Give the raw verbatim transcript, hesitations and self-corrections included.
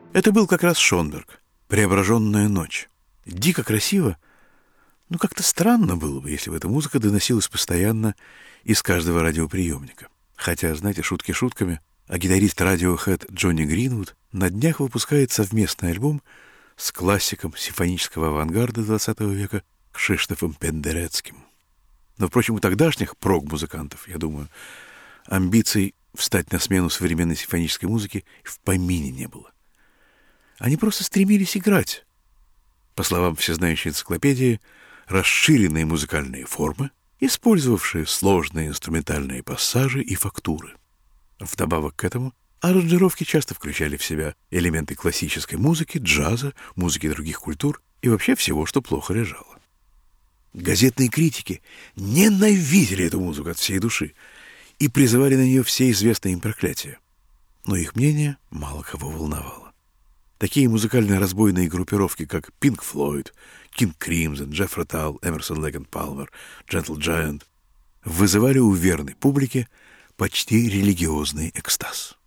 Это был как раз Шонберг, «Преображенная ночь». Дико красиво, но как-то странно было бы, если бы эта музыка доносилась постоянно из каждого радиоприемника. Хотя, знаете, шутки шутками, а гитарист Radiohead Джонни Гринвуд на днях выпускает совместный альбом с классиком симфонического авангарда двадцатого века Кшиштофом Пендерецким. Но, впрочем, у тогдашних прог-музыкантов, я думаю, амбиций встать на смену современной симфонической музыки в помине не было. Они просто стремились играть. По словам всезнающей энциклопедии, расширенные музыкальные формы, использовавшие сложные инструментальные пассажи и фактуры. Вдобавок к этому, аранжировки часто включали в себя элементы классической музыки, джаза, музыки других культур и вообще всего, что плохо лежало. Газетные критики ненавидели эту музыку от всей души и призывали на нее все известные им проклятия. Но их мнение мало кого волновало. Такие музыкальные разбойные группировки, как Pink Floyd, King Crimson, Jethro Tull, Emerson, Lake and Palmer, Gentle Giant, вызывали у верной публики почти религиозный экстаз.